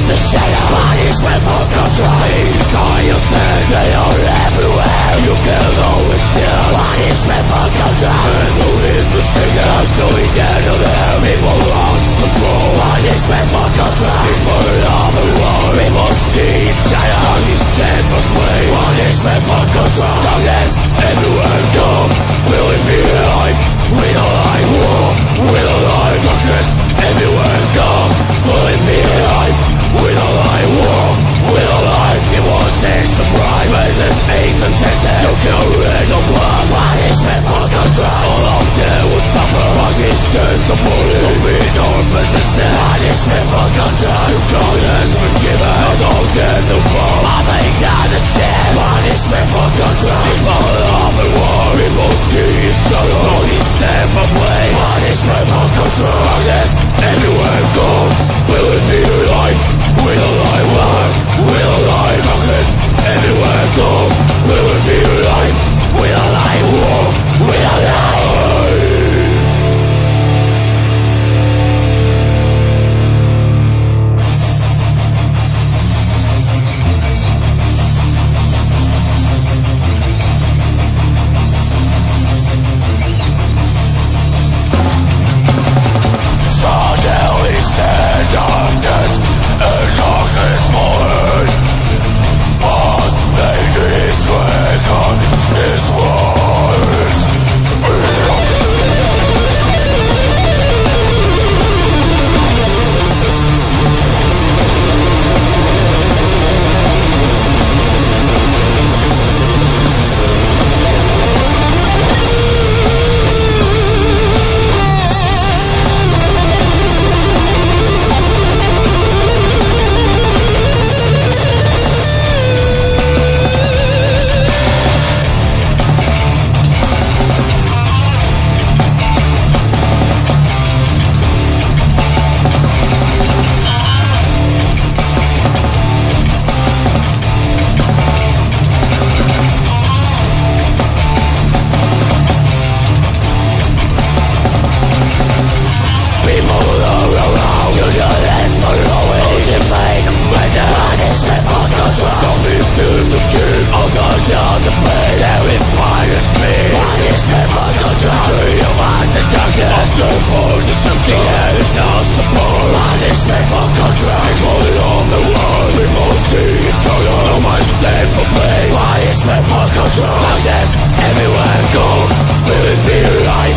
the shadow. Punishment for control. These innocent, they are everywhere. You can always tell. Punishment for control. And who is mistaken? Absolutely dead of them. People lost control. Punishment for control. People of the world. People see each other. Understand must play. Punishment for control. Darkness everywhere go. Will it be alive? Will I war? Will I darkness everywhere go? Will it be alive? Will I war? Will I? It was a surprise. Present faith and Texas. You can red of blood. Punishment for control. All of them will suffer. Resistance of bullet. So be no resistance. Punishment for control. You God has been given. Not all dead no more. I think not the sin. Punishment for control. People of the war. People see each other. Only step away. Punishment for control. Darkness everywhere go. Will it be alive? Will I war? Will I darkness everywhere go? Will it be alive? Will I war? Will I? Darkness everywhere go. Will it be alive?